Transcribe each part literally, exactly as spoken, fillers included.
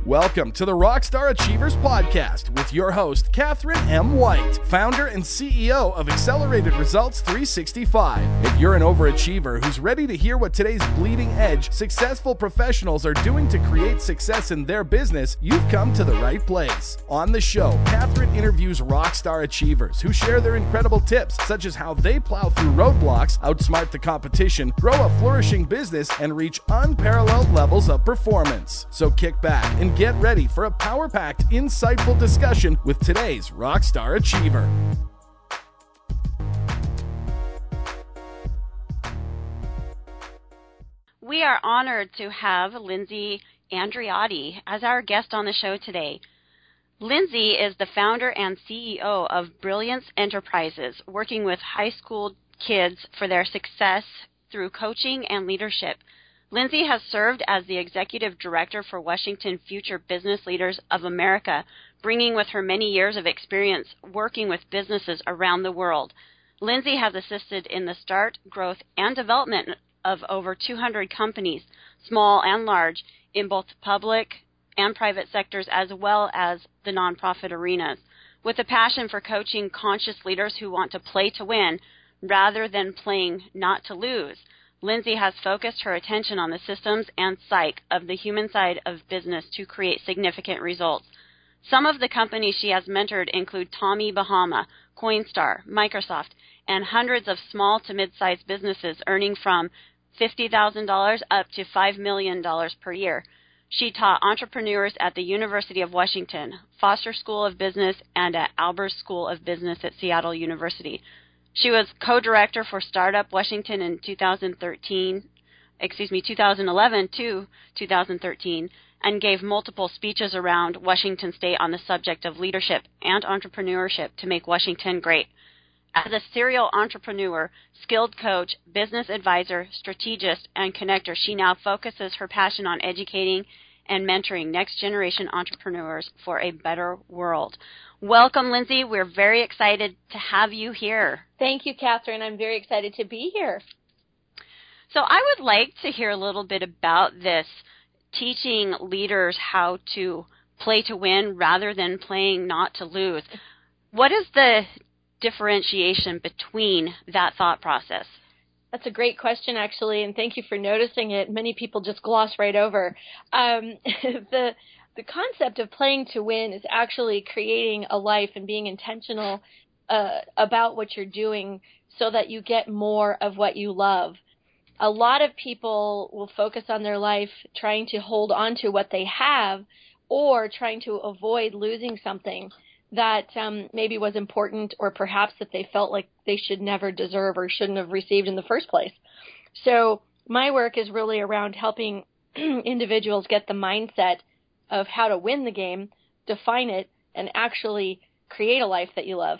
Welcome to the Rockstar Achievers Podcast with your host, Catherine M. White, founder and C E O of Accelerated Results three sixty-five. If you're an overachiever who's ready to hear what today's bleeding edge successful professionals are doing to create success in their business, you've come to the right place. On the show, Catherine interviews rockstar achievers who share their incredible tips, such as how they plow through roadblocks, outsmart the competition, grow a flourishing business, and reach unparalleled levels of performance. So kick back and get ready for a power-packed, insightful discussion with today's rockstar achiever. We are honored to have Lindsay Andreotti as our guest on the show today. Lindsay is the founder and C E O of Brilliance Enterprises, working with high school kids for their success through coaching and leadership. Lindsay has served as the executive director for Washington Future Business Leaders of America, bringing with her many years of experience working with businesses around the world. Lindsay has assisted in the start, growth, and development of over two hundred companies, small and large, in both public and private sectors, as well as the nonprofit arenas. With a passion for coaching conscious leaders who want to play to win rather than playing not to lose, Lindsay has focused her attention on the systems and psyche of the human side of business to create significant results. Some of the companies she has mentored include Tommy Bahama, Coinstar, Microsoft, and hundreds of small to mid-sized businesses earning from fifty thousand dollars up to five million dollars per year. She taught entrepreneurs at the University of Washington, Foster School of Business, and at Albers School of Business at Seattle University. She was co-director for Startup Washington in two thousand thirteen, excuse me, two thousand eleven to two thousand thirteen, and gave multiple speeches around Washington State on the subject of leadership and entrepreneurship to make Washington great. As a serial entrepreneur, skilled coach, business advisor, strategist, and connector, she now focuses her passion on educating and mentoring next-generation entrepreneurs for a better world. Welcome, Lindsay. We're very excited to have you here. Thank you, Catherine. I'm very excited to be here. So I would like to hear a little bit about this, teaching leaders how to play to win rather than playing not to lose. What is the differentiation between that thought process? That's a great question, actually, and thank you for noticing it. Many people just gloss right over. Um, the the concept of playing to win is actually creating a life and being intentional uh, about what you're doing so that you get more of what you love. A lot of people will focus on their life trying to hold on to what they have or trying to avoid losing something that um, maybe was important or perhaps that they felt like they should never deserve or shouldn't have received in the first place. So my work is really around helping individuals get the mindset of how to win the game, define it, and actually create a life that you love.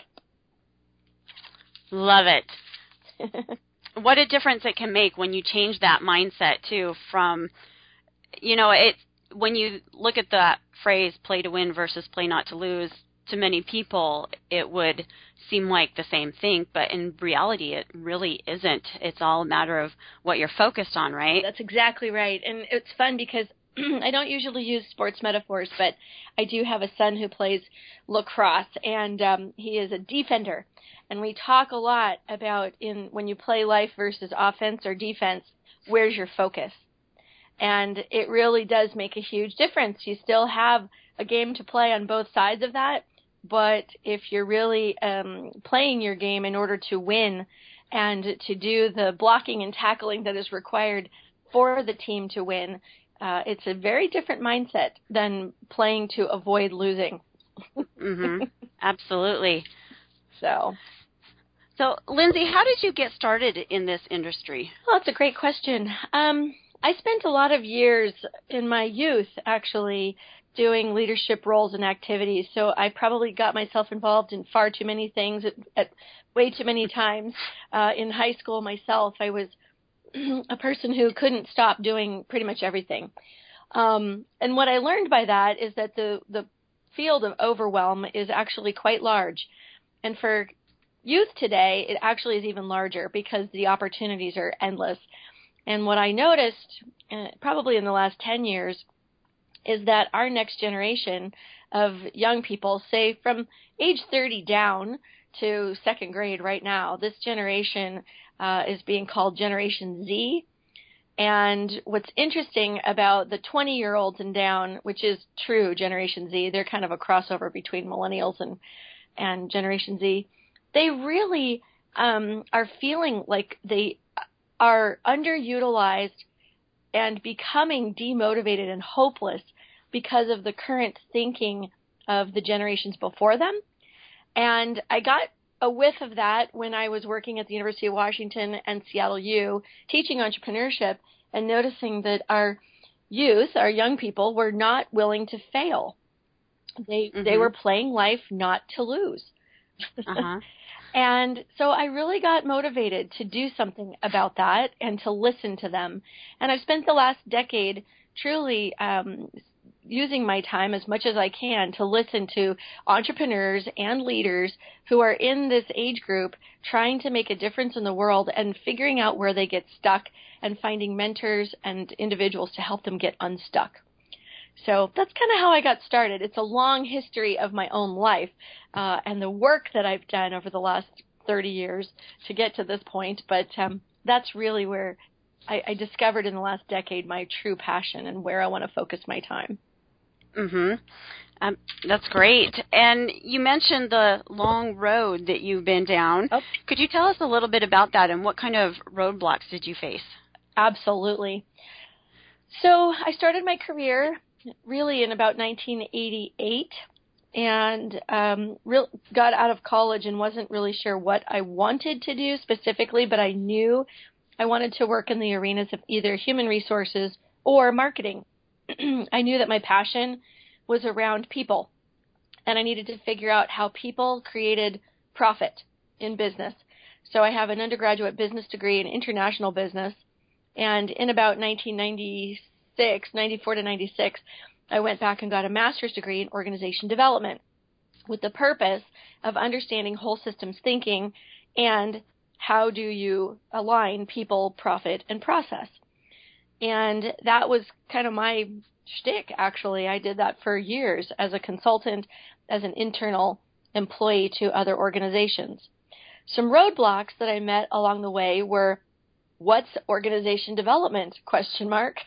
Love it. What a difference it can make when you change that mindset, too, from, you know, it when you look at the phrase play to win versus play not to lose, to many people, it would seem like the same thing, but in reality, it really isn't. It's all a matter of what you're focused on, right? That's exactly right. And it's fun because I don't usually use sports metaphors, but I do have a son who plays lacrosse, and um, he is a defender. And we talk a lot about in when you play life versus offense or defense, where's your focus? And it really does make a huge difference. You still have a game to play on both sides of that. But if you're really um, playing your game in order to win and to do the blocking and tackling that is required for the team to win, uh, it's a very different mindset than playing to avoid losing. Mm-hmm. Absolutely. So, so Lindsay, how did you get started in this industry? Well, that's a great question. Um, I spent a lot of years in my youth, actually, doing leadership roles and activities. So I probably got myself involved in far too many things at, at way too many times. Uh, in high school myself, I was a person who couldn't stop doing pretty much everything. Um, and what I learned by that is that the, the field of overwhelm is actually quite large. And for youth today, it actually is even larger because the opportunities are endless. And what I noticed, uh, probably in the last ten years, is that our next generation of young people, say from age thirty down to second grade right now, this generation uh, is being called Generation Z. And what's interesting about the twenty-year-olds and down, which is true Generation Z, they're kind of a crossover between millennials and, and Generation Z, they really um, are feeling like they are underutilized and becoming demotivated and hopeless because of the current thinking of the generations before them. And I got a whiff of that when I was working at the University of Washington and Seattle U, teaching entrepreneurship and noticing that our youth, our young people, were not willing to fail. They mm-hmm. they were playing life not to lose. Uh-huh. And so I really got motivated to do something about that and to listen to them. And I've spent the last decade truly um, using my time as much as I can to listen to entrepreneurs and leaders who are in this age group trying to make a difference in the world and figuring out where they get stuck and finding mentors and individuals to help them get unstuck. So that's kind of how I got started. It's a long history of my own life uh, and the work that I've done over the last thirty years to get to this point. But um, that's really where I, I discovered in the last decade my true passion and where I want to focus my time. Mm-hmm. Um, that's great. And you mentioned the long road that you've been down. Oh. Could you tell us a little bit about that and what kind of roadblocks did you face? Absolutely. So I started my career really in about nineteen eighty-eight and um, real, got out of college and wasn't really sure what I wanted to do specifically, but I knew I wanted to work in the arenas of either human resources or marketing. I knew that my passion was around people, and I needed to figure out how people created profit in business. So I have an undergraduate business degree in international business, and in about nineteen ninety-six, ninety-four to ninety-six, I went back and got a master's degree in organization development with the purpose of understanding whole systems thinking and how do you align people, profit, and process. And that was kind of my shtick, actually. I did that for years as a consultant, as an internal employee to other organizations. Some roadblocks that I met along the way were, what's organization development? Question mark.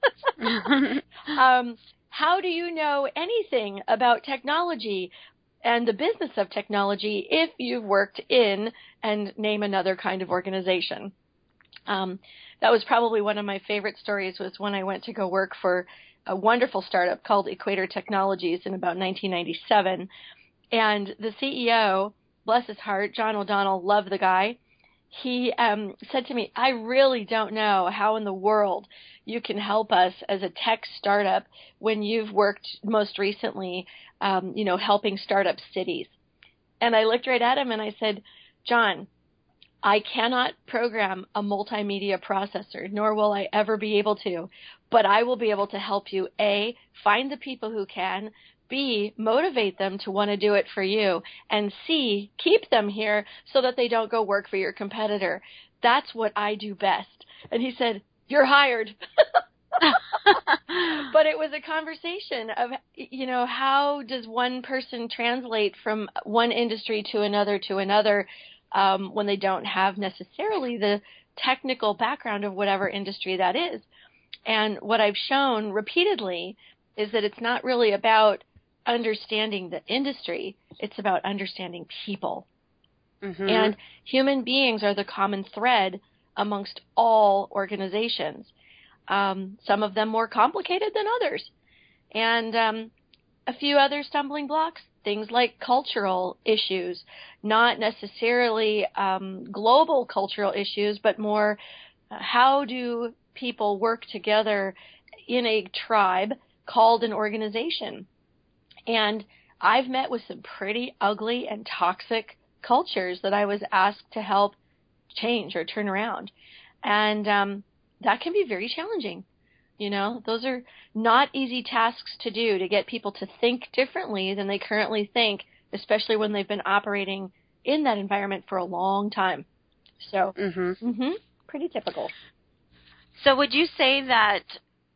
um, how do you know anything about technology and the business of technology if you've worked in, and name another kind of organization? Um, that was probably one of my favorite stories, was when I went to go work for a wonderful startup called Equator Technologies in about nineteen ninety-seven. And the C E O, bless his heart, John O'Donnell, loved the guy. He um, said to me, I really don't know how in the world you can help us as a tech startup when you've worked most recently, um, you know, helping startup cities. And I looked right at him and I said, John, I cannot program a multimedia processor, nor will I ever be able to, but I will be able to help you, A, find the people who can, B, motivate them to want to do it for you, and C, keep them here so that they don't go work for your competitor. That's what I do best. And he said, you're hired. But it was a conversation of, you know, how does one person translate from one industry to another to another um, when they don't have necessarily the technical background of whatever industry that is. And what I've shown repeatedly is that it's not really about understanding the industry. It's about understanding people. Mm-hmm. And human beings are the common thread amongst all organizations. Um, some of them more complicated than others. And um, a few other stumbling blocks, things like cultural issues, not necessarily um, global cultural issues, but more uh, how do people work together in a tribe called an organization. And I've met with some pretty ugly and toxic cultures that I was asked to help change or turn around. And um, that can be very challenging. You know, those are not easy tasks to do, to get people to think differently than they currently think, especially when they've been operating in that environment for a long time. So, mm-hmm. Mm-hmm, pretty typical. So would you say that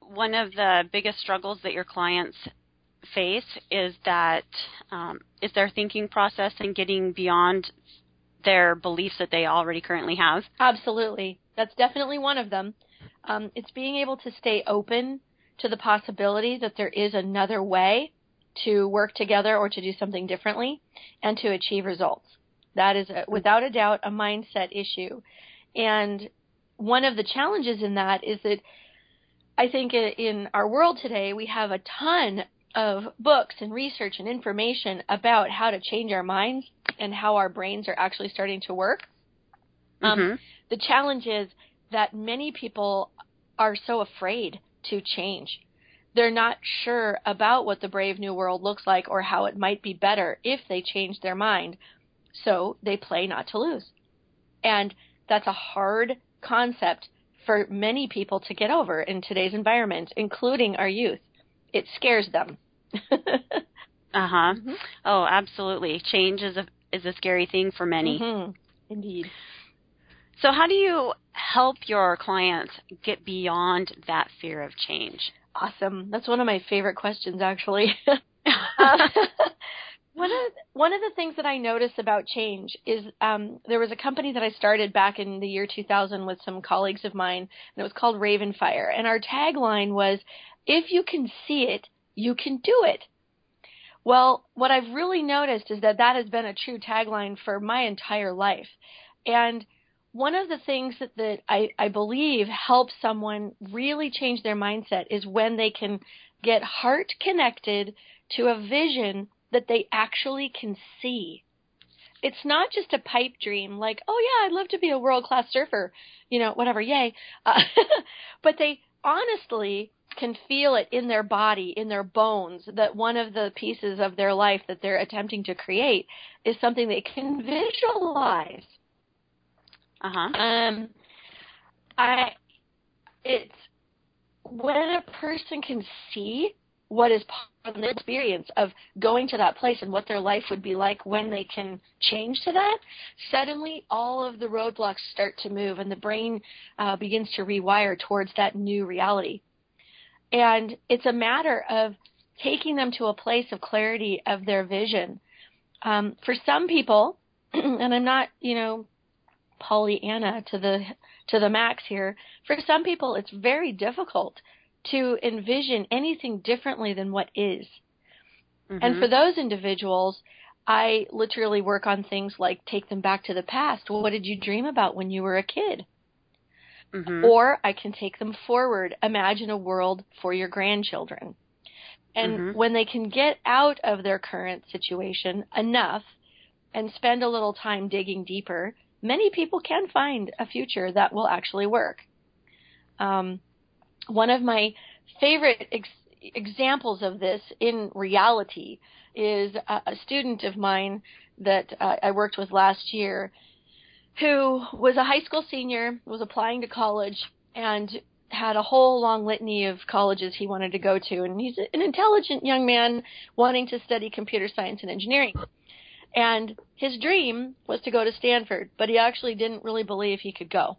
one of the biggest struggles that your clients face is that um, is their thinking process and getting beyond their beliefs that they already currently have? Absolutely. That's definitely one of them. Um, it's being able to stay open to the possibility that there is another way to work together or to do something differently and to achieve results. That is, a, without a doubt, a mindset issue. And one of the challenges in that is that I think in our world today, we have a ton of books and research and information about how to change our minds and how our brains are actually starting to work. Um, Mm-hmm. The challenge is that many people are so afraid to change. They're not sure about what the brave new world looks like or how it might be better if they change their mind. So they play not to lose. And that's a hard concept for many people to get over in today's environment, including our youth. It scares them. Uh-huh. Mm-hmm. Oh, absolutely. Change is a is a scary thing for many. Mm-hmm. Indeed. So how do you help your clients get beyond that fear of change? Awesome. That's one of my favorite questions, actually. uh, one of one of the things that I notice about change is um, there was a company that I started back in the year two thousand with some colleagues of mine, and it was called Ravenfire. And our tagline was, "If you can see it, you can do it." Well, what I've really noticed is that that has been a true tagline for my entire life. And one of the things that, that I, I believe helps someone really change their mindset is when they can get heart connected to a vision that they actually can see. It's not just a pipe dream like, oh, yeah, I'd love to be a world-class surfer, you know, whatever, yay. Uh, but they honestly can feel it in their body, in their bones, that one of the pieces of their life that they're attempting to create is something they can visualize. Uh-huh. Um, I, it's when a person can see what is part of their experience of going to that place and what their life would be like when they can change to that, suddenly all of the roadblocks start to move and the brain uh, begins to rewire towards that new reality. And it's a matter of taking them to a place of clarity of their vision. Um, for some people, and I'm not, you know, Pollyanna to the to the max here, for some people it's very difficult to envision anything differently than what is. Mm-hmm. And for those individuals, I literally work on things like take them back to the past. Well, what did you dream about when you were a kid? Mm-hmm. Or I can take them forward. Imagine a world for your grandchildren. And mm-hmm. when they can get out of their current situation enough and spend a little time digging deeper, many people can find a future that will actually work. Um, one of my favorite ex- examples of this in reality is a, a student of mine that uh, I worked with last year who was a high school senior, was applying to college, and had a whole long litany of colleges he wanted to go to. And he's an intelligent young man wanting to study computer science and engineering. And his dream was to go to Stanford, but he actually didn't really believe he could go.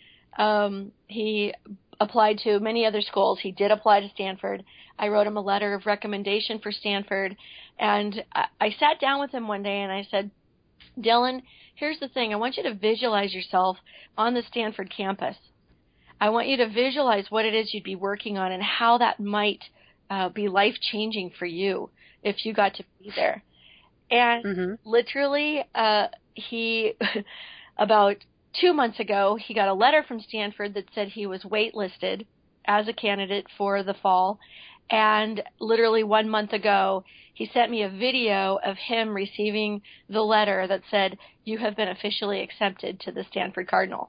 Um, he applied to many other schools. He did apply to Stanford. I wrote him a letter of recommendation for Stanford. And I, I sat down with him one day and I said, Dylan, here's the thing. I want you to visualize yourself on the Stanford campus. I want you to visualize what it is you'd be working on and how that might uh, be life-changing for you if you got to be there. And mm-hmm. literally, uh, he, about two months ago, he got a letter from Stanford that said he was waitlisted as a candidate for the fall. And literally one month ago, he sent me a video of him receiving the letter that said, you have been officially accepted to the Stanford Cardinal.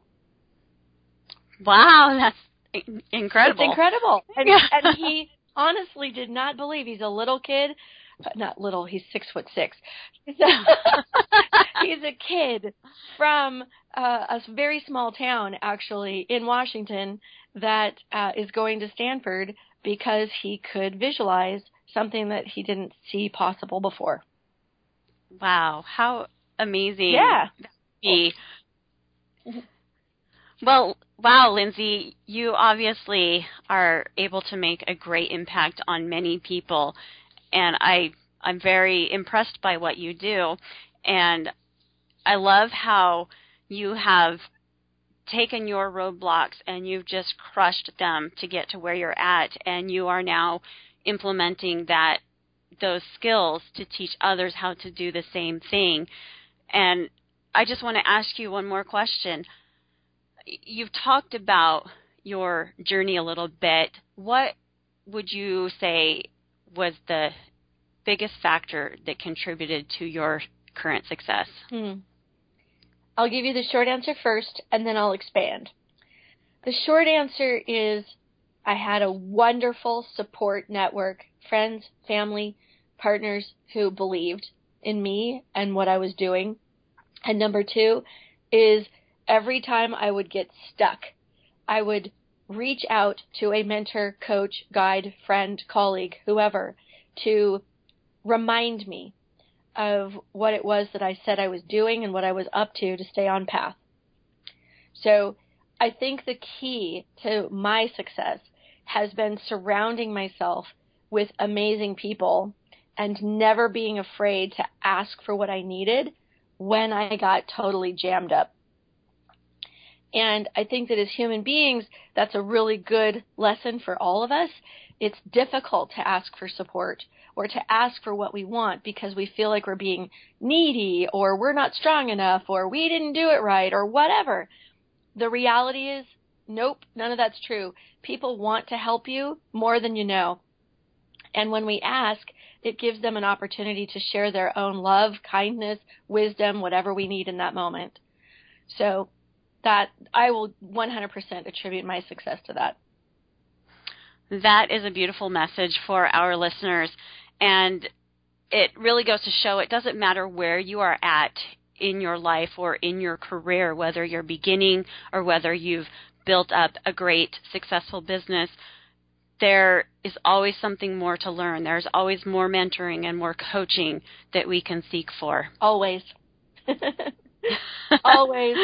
Wow, that's incredible. It's incredible. And, yeah. and he honestly did not believe. He's a little kid. Not little, he's six foot six. He's a, he's a kid from uh, a very small town, actually, in Washington that uh, is going to Stanford because he could visualize something that he didn't see possible before. Wow, how amazing. Yeah. That would be. Well, Wow, Lindsay, you obviously are able to make a great impact on many people, and I, I'm very impressed by what you do, and I love how you have taken your roadblocks and you've just crushed them to get to where you're at, and you are now implementing that those skills to teach others how to do the same thing. And I just want to ask you one more question. You've talked about your journey a little bit. What would you say was the biggest factor that contributed to your current success? Hmm. I'll give you the short answer first, and then I'll expand. The short answer is I had a wonderful support network, friends, family, partners who believed in me and what I was doing. And number two is every time I would get stuck, I would reach out to a mentor, coach, guide, friend, colleague, whoever, to remind me of what it was that I said I was doing and what I was up to to stay on path. So I think the key to my success has been surrounding myself with amazing people and never being afraid to ask for what I needed when I got totally jammed up. And I think that as human beings, that's a really good lesson for all of us. It's difficult to ask for support or to ask for what we want because we feel like we're being needy or we're not strong enough or we didn't do it right or whatever. The reality is, nope, none of that's true. People want to help you more than you know. And when we ask, it gives them an opportunity to share their own love, kindness, wisdom, whatever we need in that moment. So that I will one hundred percent attribute my success to that. That is a beautiful message for our listeners. And it really goes to show it doesn't matter where you are at in your life or in your career, whether you're beginning or whether you've built up a great, successful business. There is always something more to learn. There's always more mentoring and more coaching that we can seek for. Always. Always.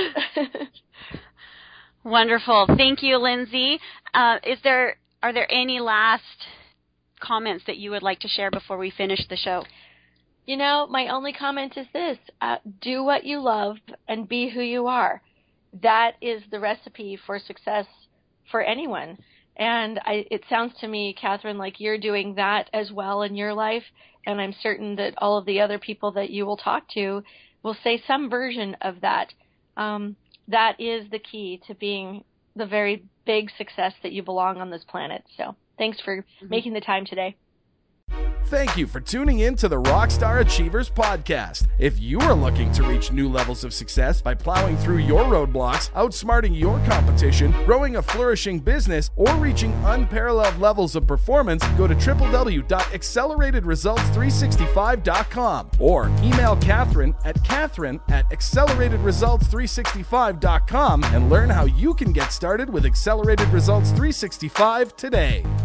Wonderful. Thank you, Lindsay. Uh, is there are there any last comments that you would like to share before we finish the show? You know, my only comment is this. Uh, do what you love and be who you are. That is the recipe for success for anyone. And I, it sounds to me, Catherine, like you're doing that as well in your life. And I'm certain that all of the other people that you will talk to will say some version of that. Um, that is the key to being the very big success that you belong on this planet. So thanks for mm-hmm. making the time today. Thank you for tuning in to the Rockstar Achievers podcast. If you are looking to reach new levels of success by plowing through your roadblocks, outsmarting your competition, growing a flourishing business, or reaching unparalleled levels of performance, go to w w w dot accelerated results three sixty-five dot com or email Catherine at Catherine at accelerated results three sixty-five dot com and learn how you can get started with Accelerated Results three sixty-five today.